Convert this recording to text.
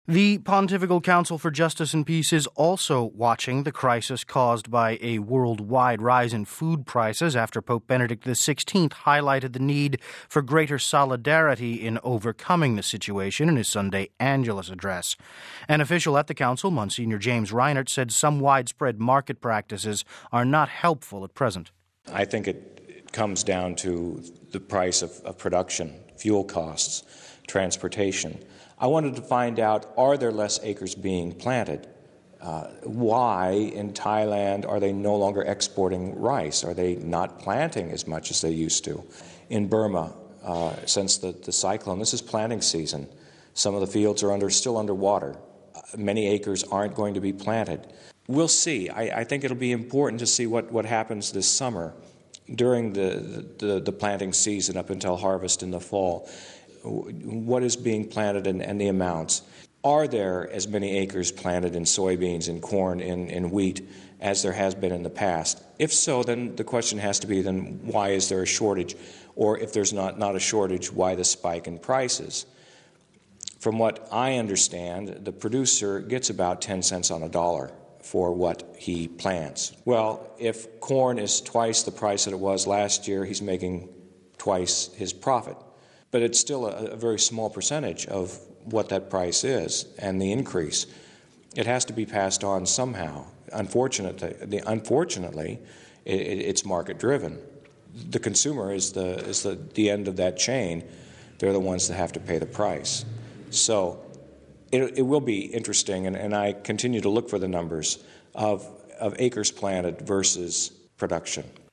The Pontifical Council for Justice and Peace is also watching the crisis caused by a worldwide rise in food prices after Pope Benedict XVI highlighted the need for greater solidarity in overcoming the situation in his Sunday Angelus address. An official at the council, Monsignor James Reinert, said some widespread market practices are not helpful at present. I think it comes down to the price of production, fuel costs, transportation. I wanted to find out, are there less acres being planted? Why in Thailand are they no longer exporting rice? Are they not planting as much as they used to? In Burma, since the cyclone, this is planting season. Some of the fields are still underwater. Many acres aren't going to be planted. We'll see. I think it'll be important to see what happens this summer during the planting season up until harvest in the fall. What is being planted and the amounts. Are there as many acres planted in soybeans, in corn, in wheat as there has been in the past? If so, then the question has to be, then why is there a shortage? Or if there's not a shortage, why the spike in prices? From what I understand, the producer gets about 10 cents on a dollar for what he plants. Well, if corn is twice the price that it was last year, he's making twice his profit. But it's still a very small percentage of what that price is and the increase. It has to be passed on somehow. Unfortunately, it's market-driven. The consumer is the end of that chain. They're the ones that have to pay the price. So it will be interesting, and I continue to look for the numbers of acres planted versus production.